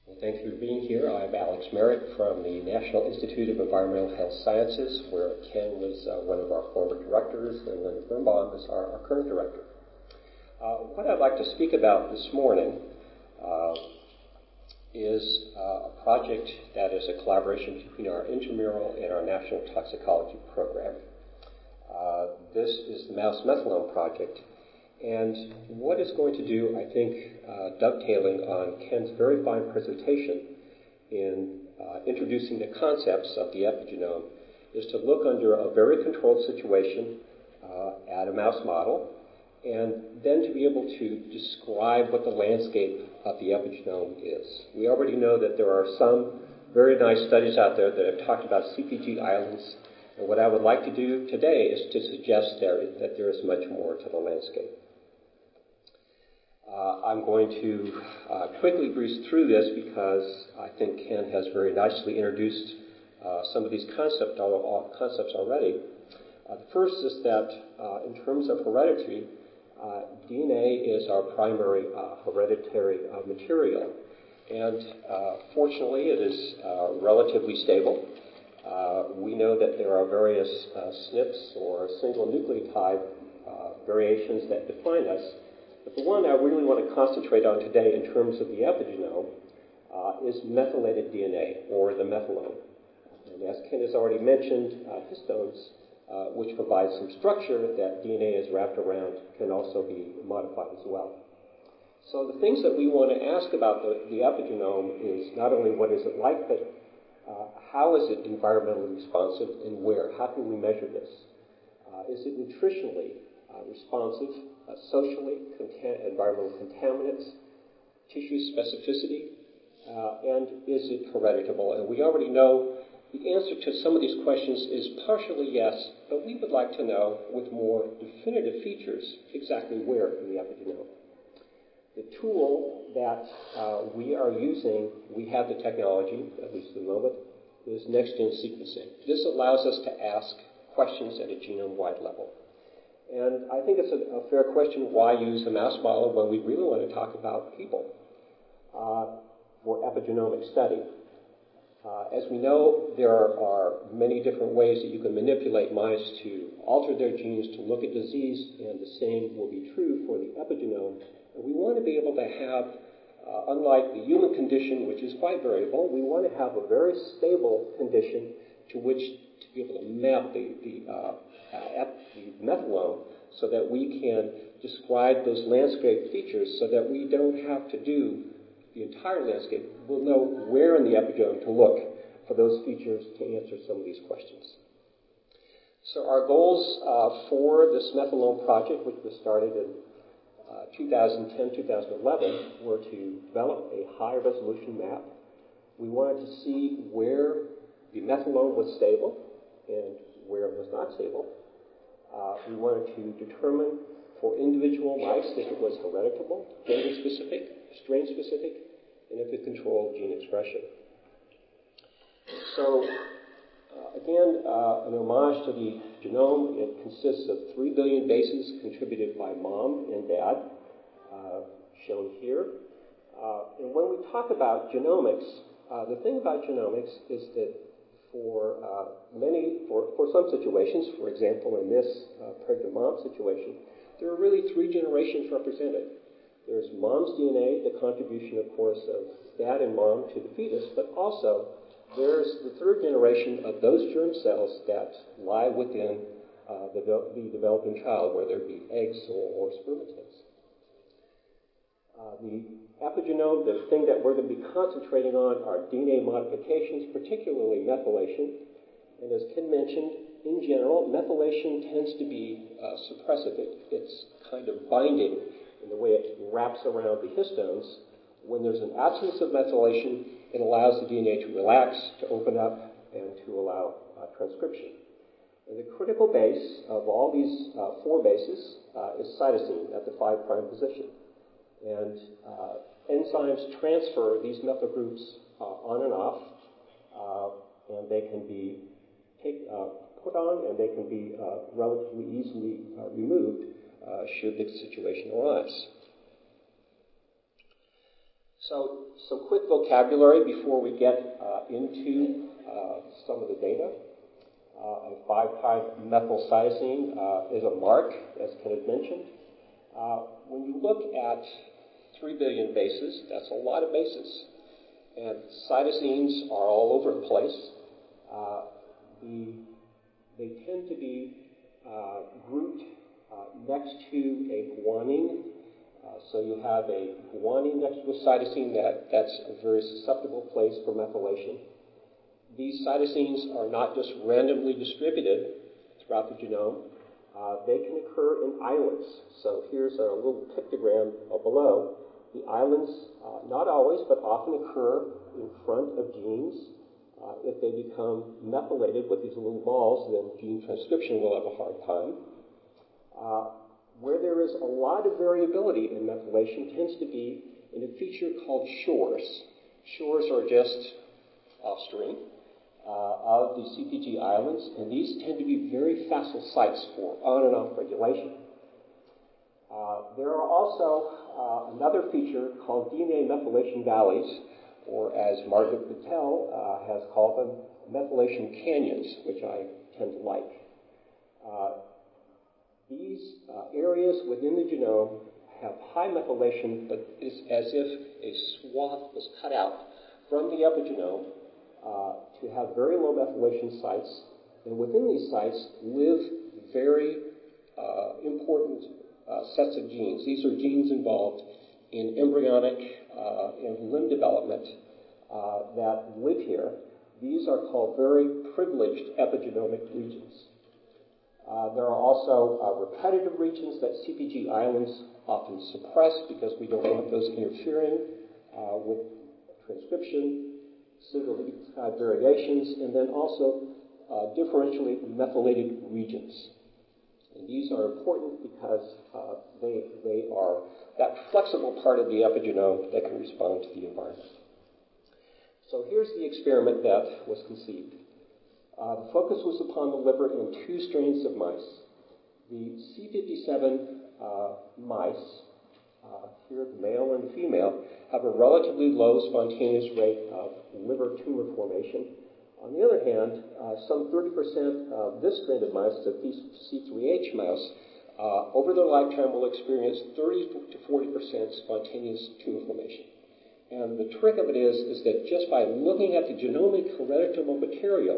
Well, thank you for being here. I'm Alex Merritt from the National Institute of Environmental Health Sciences, where Ken was one of our former directors, and Linda Birnbaum is our current director. What I'd like to speak about this morning is a project that is a collaboration between our intramural and our National Toxicology Program. This is the mouse methylome project, and what it's going to do, I think, dovetailing on Ken's very fine presentation in introducing the concepts of the epigenome, is to look under a very controlled situation at a mouse model, and then to be able to describe what the landscape of the epigenome is. We already know that there are some very nice studies out there that have talked about CPG islands, and what I would like to do today is to suggest that there is much more to the landscape. I'm going to quickly breeze through this because I think Ken has very nicely introduced some of these concepts already. The first is that in terms of heredity, DNA is our primary hereditary material, and fortunately it is relatively stable. We know that there are various SNPs or single nucleotide variations that define us, but the one I really want to concentrate on today in terms of the epigenome is methylated DNA, or the methylome. And as Ken has already mentioned, histones, which provide some structure that DNA is wrapped around, can also be modified as well. So the things that we want to ask about the epigenome is not only what is it like, but how is it environmentally responsive and where? How can we measure this? Is it nutritionally responsive, socially, environmental contaminants, tissue specificity, and is it hereditable? And we already know the answer to some of these questions is partially yes, but we would like to know with more definitive features exactly where in the epigenome. The tool that we are using, we have the technology, at least at the moment, is next-gen sequencing. This allows us to ask questions at a genome-wide level. And I think it's a fair question, why use a mouse model when we really want to talk about people for epigenomic study? As we know, there are many different ways that you can manipulate mice to alter their genes to look at disease, and the same will be true for the epigenome. And we want to be able to have, unlike the human condition, which is quite variable, we want to have a very stable condition to which to be able to map the methylome so that we can describe those landscape features so that we don't have to do the entire landscape. We'll know where in the epigenome to look for those features to answer some of these questions. So our goals for this methylome project, which was started in 2010-2011, were to develop a high-resolution map. We wanted to see where the methylome was stable and where it was not stable. We wanted to determine for individual mice if it was hereditable, gender-specific, strain-specific, and if it controlled gene expression. So, again, an homage to the genome. It consists of 3 billion bases contributed by mom and dad, shown here. And when we talk about genomics, the thing about genomics is that for some situations, for example, in this pregnant mom situation, there are really 3 generations represented. There's mom's DNA, the contribution, of course, of dad and mom to the fetus, but also there's the 3rd generation of those germ cells that lie within the developing child, whether it be eggs or spermatids. The epigenome, the thing that we're going to be concentrating on are DNA modifications, particularly methylation. And as Ken mentioned, in general, methylation tends to be suppressive. It's kind of binding in the way it wraps around the histones. When there's an absence of methylation, it allows the DNA to relax, to open up, and to allow transcription. And the critical base of all these 4 bases is cytosine at the 5' position. And enzymes transfer these methyl groups on and off, and they can be put on, and they can be relatively easily removed should the situation arise. So some quick vocabulary before we get into some of the data. A 5'-methylcytosine is a MARC, as Ken had mentioned. When you look at 3 billion bases, that's a lot of bases. And cytosines are all over the place. They tend to be grouped next to a guanine. So you have a guanine next to a cytosine that's a very susceptible place for methylation. These cytosines are not just randomly distributed throughout the genome. They can occur in islands. So here's a little pictogram below. The islands, not always, but often occur in front of genes. If they become methylated with these little balls, then gene transcription will have a hard time. Where there is a lot of variability in methylation tends to be in a feature called shores. Shores are just offspring of the CPG islands, and these tend to be very facile sites for on and off regulation. There are also another feature called DNA methylation valleys, or as Margaret Patel has called them, methylation canyons, which I tend to like. These areas within the genome have high methylation, but it's as if a swath was cut out from the epigenome to have very low methylation sites, and within these sites live very important sets of genes. These are genes involved in embryonic and limb development that live here. These are called very privileged epigenomic regions. There are also repetitive regions that CPG islands often suppress because we don't want those interfering with transcription, single nucleotide variations, and then also differentially methylated regions. And these are important because they are that flexible part of the epigenome that can respond to the environment. So here's the experiment that was conceived. The focus was upon the liver in 2 strains of mice. The C57 mice, here the male and the female, have a relatively low spontaneous rate of liver tumor formation. On the other hand, some 30% of this strain of mice, the C3H mouse, over their lifetime will experience 30 to 40% spontaneous tumor formation. And the trick of it is that just by looking at the genomic hereditary material,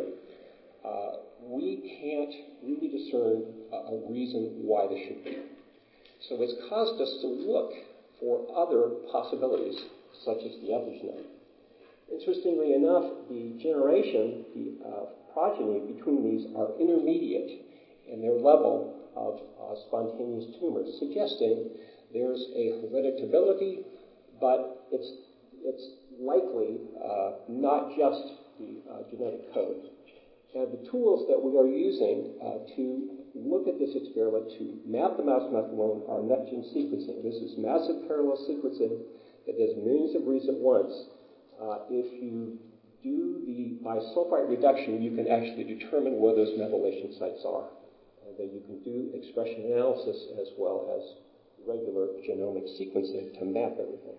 we can't really discern a reason why this should be. So it's caused us to look for other possibilities, such as the epigenome. Interestingly enough, the generation, the progeny between these are intermediate in their level of spontaneous tumors, suggesting there's a hereditability, but it's likely not just the genetic code. And the tools that we are using to look at this experiment to map the mouse methylome are next-gen sequencing. This is massive parallel sequencing that does millions of reads at once. If you do the bisulfite reduction, you can actually determine where those methylation sites are. And then you can do expression analysis as well as regular genomic sequencing to map everything.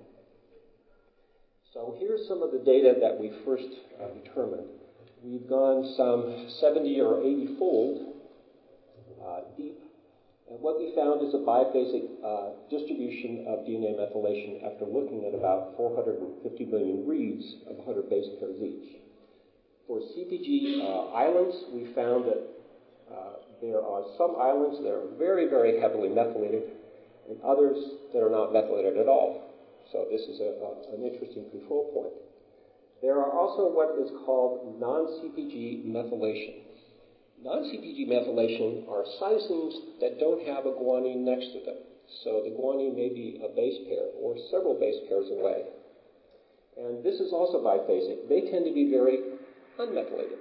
So here's some of the data that we first determined. We've gone some 70 or 80-fold deep, and what we found is a biphasic distribution of DNA methylation after looking at about 450 million reads of 100 base pairs each. For CPG islands, we found that there are some islands that are very, very heavily methylated, and others that are not methylated at all. So this is an interesting control point. There are also what is called non-CPG methylation. Non-CPG methylation are cytosines that don't have a guanine next to them. So the guanine may be a base pair or several base pairs away. And this is also biphasic. They tend to be very unmethylated.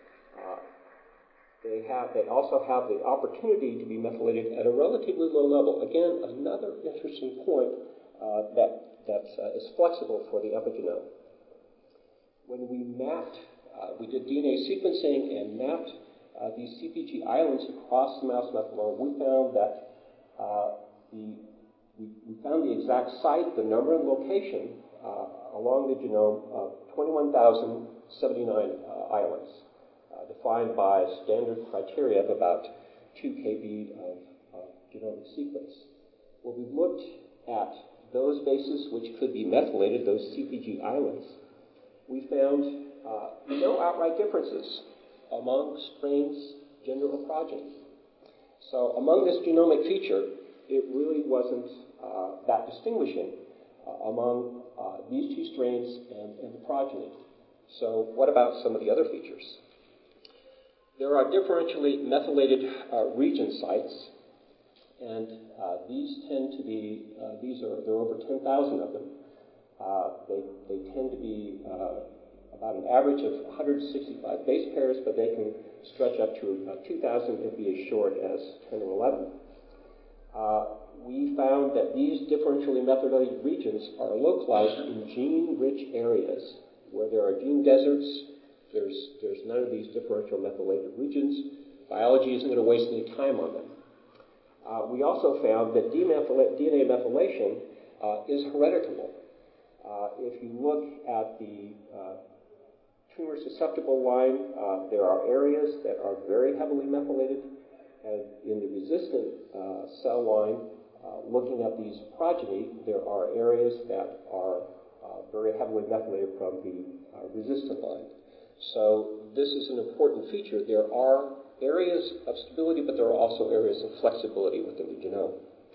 They also have the opportunity to be methylated at a relatively low level. Again, another interesting point that is flexible for the epigenome. When we mapped, we did DNA sequencing and mapped these CPG islands across the mouse methylome, we found that we found the exact site, the number and location along the genome of 21,079 islands, defined by standard criteria of about 2 kb of genomic sequence. When we looked at those bases which could be methylated, those CpG islands, we found no outright differences among strains, gender, or progeny. So among this genomic feature, it really wasn't that distinguishing among these two strains and the progeny. So what about some of the other features? There are differentially methylated region sites, and these tend to be, there are over 10,000 of them. They tend to be about an average of 165 base pairs, but they can stretch up to 2,000 and be as short as 10 or 11. We found that these differentially methylated regions are localized in gene-rich areas where there are gene deserts. There's none of these differential methylated regions. Biology isn't going to waste any time on them. We also found that DNA methylation is hereditable. If you look at the tumor susceptible line, there are areas that are very heavily methylated, and in the resistant cell line, looking at these progeny, there are areas that are very heavily methylated from the resistant line. So this is an important feature. There are areas of stability, but there are also areas of flexibility within the genome.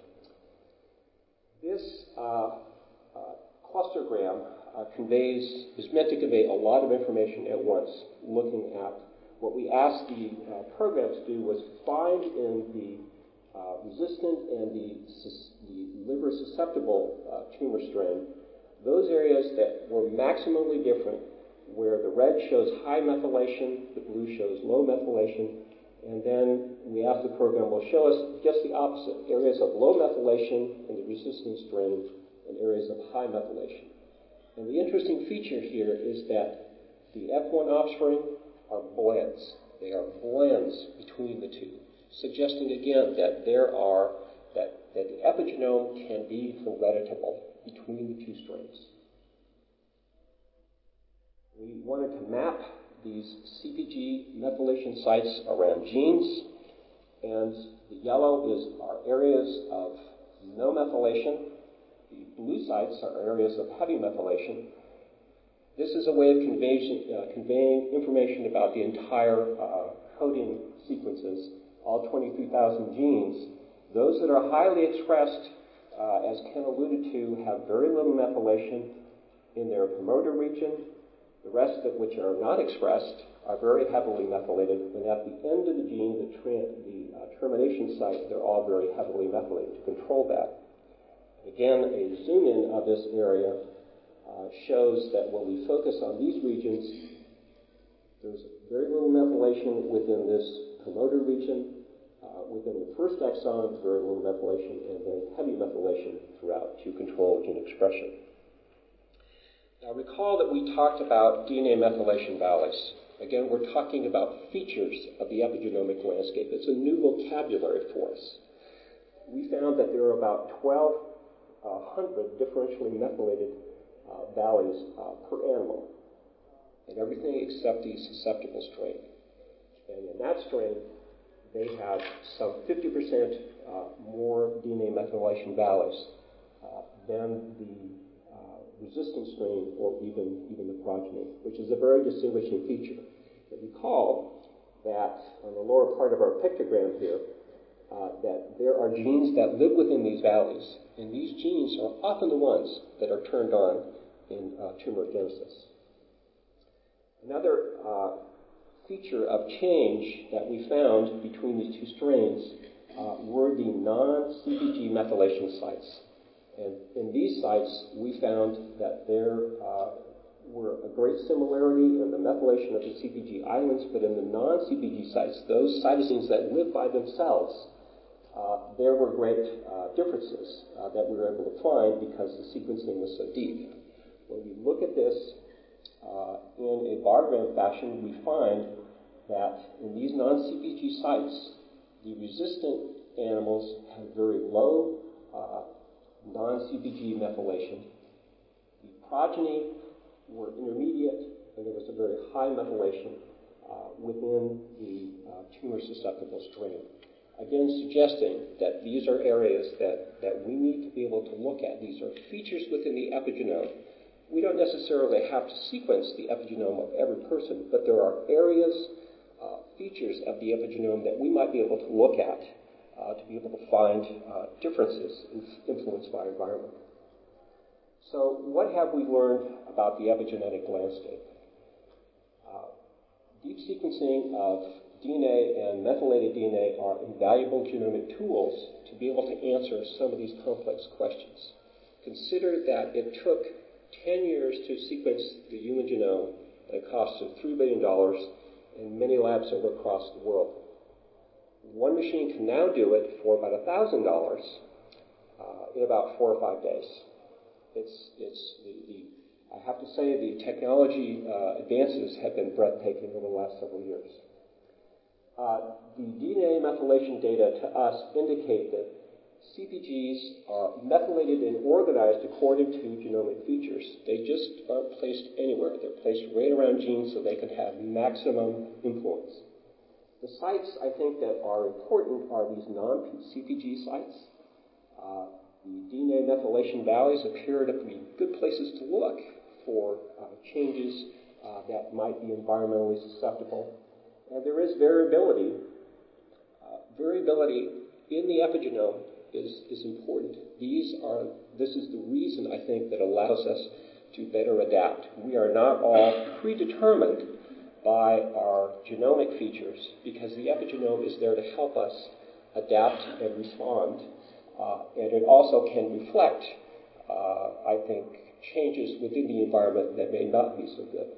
This clustergram is meant to convey a lot of information at once, looking at what we asked the program to do was find in the resistant and the liver susceptible tumor strain those areas that were maximally different, where the red shows high methylation, the blue shows low methylation, and then we asked the program, well, show us just the opposite, areas of low methylation in the resistant strain and areas of high methylation. And the interesting feature here is that the F1 offspring are blends. They are blends between the two, suggesting again that that the epigenome can be hereditable between the two strains. We wanted to map these CpG methylation sites around genes, and the yellow are areas of no methylation. The blue sites are areas of heavy methylation. This is a way of conveying information about the entire coding sequences, all 23,000 genes. Those that are highly expressed, as Ken alluded to, have very little methylation in their promoter region. The rest of which are not expressed are very heavily methylated, and at the end of the gene, the termination site, they're all very heavily methylated to control that. Again, a zoom in of this area shows that when we focus on these regions, there's very little methylation within this promoter region. Within the first exon, very little methylation, and then heavy methylation throughout to control gene expression. Now recall that we talked about DNA methylation valleys. Again, we're talking about features of the epigenomic landscape. It's a new vocabulary for us. We found that there are about 1,200 differentially methylated valleys per animal, and everything except the susceptible strain. And in that strain, they have some 50% more DNA methylation valleys than the resistant strain or even the progeny, which is a very distinguishing feature. But recall that on the lower part of our pictogram here, that there are genes that live within these valleys, and these genes are often the ones that are turned on in tumorigenesis. Another feature of change that we found between these two strains were the non-CpG methylation sites. And in these sites, we found that there were a great similarity in the methylation of the CpG islands, but in the non-CpG sites, those cytosines that live by themselves, there were great differences that we were able to find because the sequencing was so deep. When we look at this in a bar graph fashion, we find that in these non-CpG sites, the resistant animals have very low non-CpG methylation. The progeny were intermediate, and there was a very high methylation within the tumor-susceptible strain. Again, suggesting that these are areas that we need to be able to look at. These are features within the epigenome. We don't necessarily have to sequence the epigenome of every person, but there are areas, features of the epigenome that we might be able to look at to be able to find differences influenced by environment. So what have we learned about the epigenetic landscape? Deep sequencing of DNA and methylated DNA are invaluable genomic tools to be able to answer some of these complex questions. Consider that it took 10 years to sequence the human genome at a cost of $3 billion in many labs across the world. One machine can now do it for about $1,000 in about 4 or 5 days. I have to say the technology advances have been breathtaking over the last several years. The DNA methylation data to us indicate that CpGs are methylated and organized according to genomic features. They just aren't placed anywhere. They're placed right around genes so they can have maximum influence. The sites, I think, that are important are these non-CpG sites. The DNA methylation valleys appear to be good places to look for changes that might be environmentally susceptible. And there is variability. Variability in the epigenome is important. This is the reason, I think, that allows us to better adapt. We are not all predetermined by our genomic features because the epigenome is there to help us adapt and respond. And it also can reflect, I think, changes within the environment that may not be so good.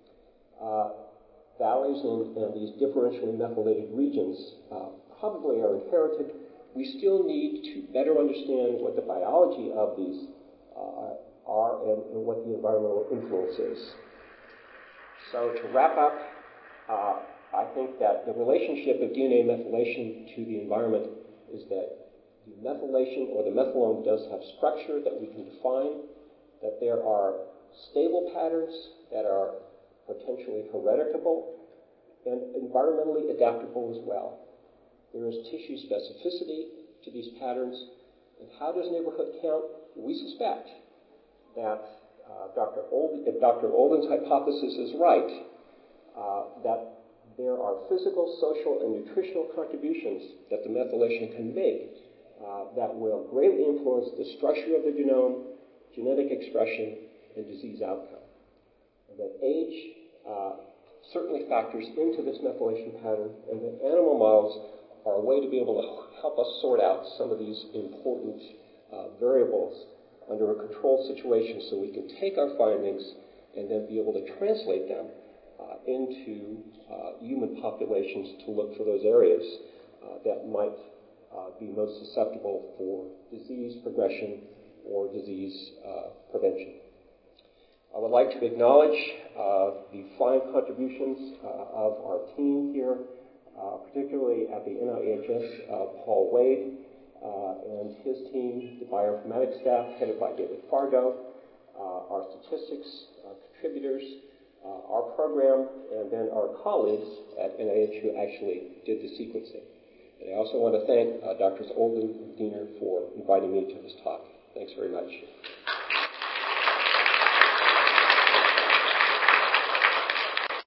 Valleys and these differentially methylated regions probably are inherited. We still need to better understand what the biology of these are and what the environmental influence is. So to wrap up, I think that the relationship of DNA methylation to the environment is that the methylation or the methylome does have structure that we can define, that there are stable patterns that are potentially hereditable and environmentally adaptable as well. There is tissue specificity to these patterns. And how does neighborhood count? We suspect that if Dr. Olden's hypothesis is right, that there are physical, social, and nutritional contributions that the methylation can make that will greatly influence the structure of the genome, genetic expression, and disease outcome. And that age certainly factors into this methylation pattern, and that animal models are a way to be able to help us sort out some of these important variables under a controlled situation so we can take our findings and then be able to translate them into human populations to look for those areas that might be most susceptible for disease progression or disease prevention. I would like to acknowledge the fine contributions of our team here, particularly at the NIHS, Paul Wade and his team, the bioinformatics staff headed by David Fargo, our statistics contributors, our program, and then our colleagues at NIH who actually did the sequencing. And I also want to thank Drs. Olden and Diener for inviting me to this talk. Thanks very much.